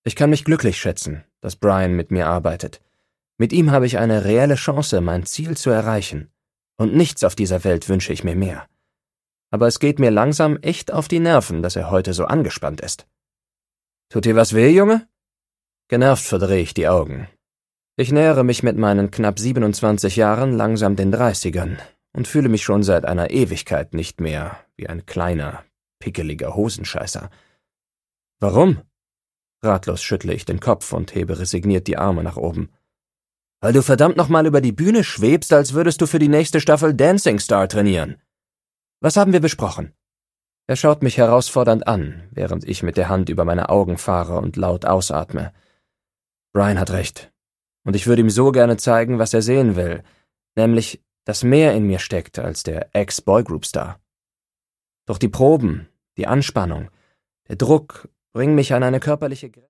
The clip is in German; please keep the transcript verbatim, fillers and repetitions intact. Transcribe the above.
Ich kann mich glücklich schätzen, dass Brian mit mir arbeitet. Mit ihm habe ich eine reelle Chance, mein Ziel zu erreichen. Und nichts auf dieser Welt wünsche ich mir mehr. Aber es geht mir langsam echt auf die Nerven, dass er heute so angespannt ist. »Tut dir was weh, Junge?« Genervt verdrehe ich die Augen. Ich nähere mich mit meinen knapp siebenundzwanzig Jahren langsam den dreißigern und fühle mich schon seit einer Ewigkeit nicht mehr wie ein kleiner, pickeliger Hosenscheißer. »Warum?« Ratlos schüttle ich den Kopf und hebe resigniert die Arme nach oben. »Weil du verdammt nochmal über die Bühne schwebst, als würdest du für die nächste Staffel Dancing Star trainieren. Was haben wir besprochen?« Er schaut mich herausfordernd an, während ich mit der Hand über meine Augen fahre und laut ausatme. Brian hat recht. Und ich würde ihm so gerne zeigen, was er sehen will, nämlich, dass mehr in mir steckt als der Ex-Boygroup-Star. Doch die Proben, die Anspannung, der Druck bringen mich an eine körperliche Grenze.